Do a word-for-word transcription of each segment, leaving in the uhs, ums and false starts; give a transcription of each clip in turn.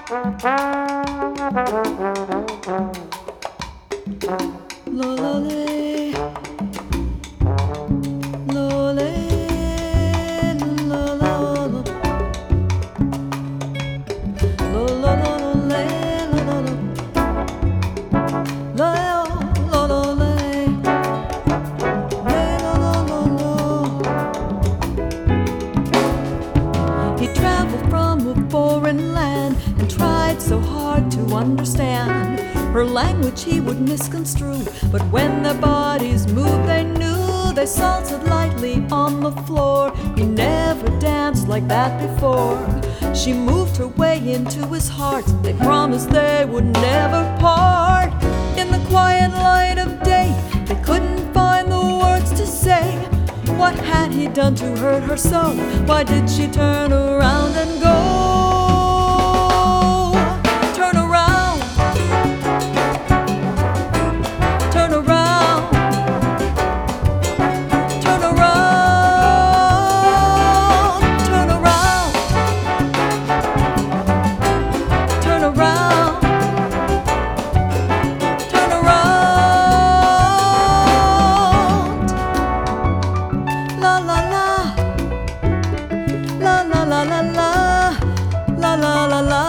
Lolole, lole, lololo, lololole, lololo, lolole, lololo. He traveled from a foreign land and tried so hard to understand her language. He would misconstrue, but when their bodies moved, they knew. They salted lightly on the floor. He never danced like that before. She moved her way into his heart. They promised they would never part. In the quiet light of day, they couldn't find the words to say. What had he done to hurt her so? Why did she turn around and go? Turn around, turn around, turn around, turn around, turn around, turn around. La la la, la la la la la, la la la la.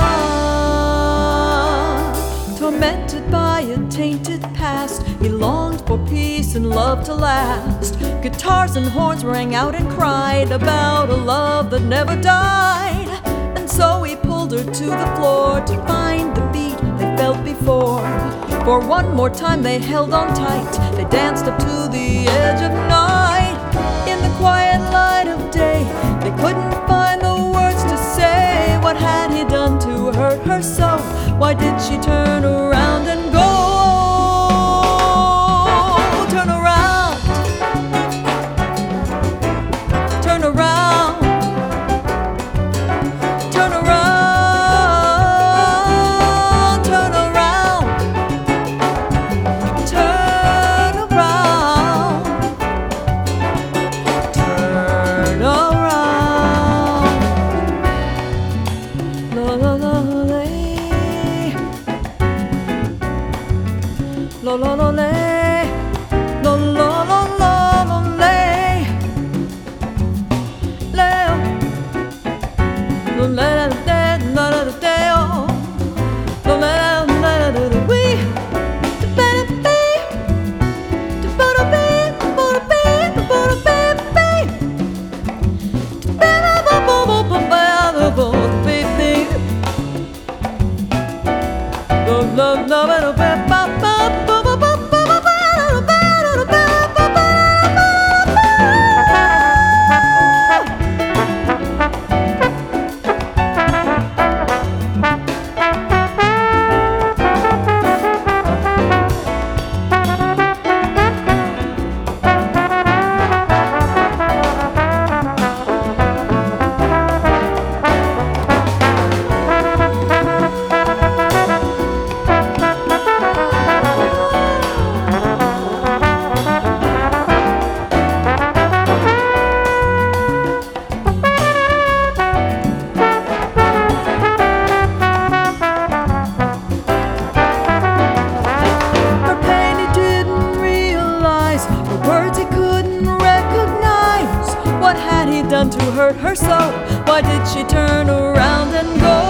Tormented by a tainted past, he longed for peace and love to last. Guitars and horns rang out and cried about a love that never died. And so he pulled her to the floor to find the beat they felt before. For one more time they held on tight. They danced up to the edge of night. In the quiet light of day, they couldn't find the words to say. What had he done to hurt her so? Why did she turn around and go? Turn around, turn around, turn around, turn around, turn around, turn around. La la la la, la la la la, la la la la la, leo, la la la la la la deo, la la la la la la we, the better be, the better be, the better be, the better be, the better be, the better be, the love, love, love, love. What had he done to hurt her so? Why did she turn around and go?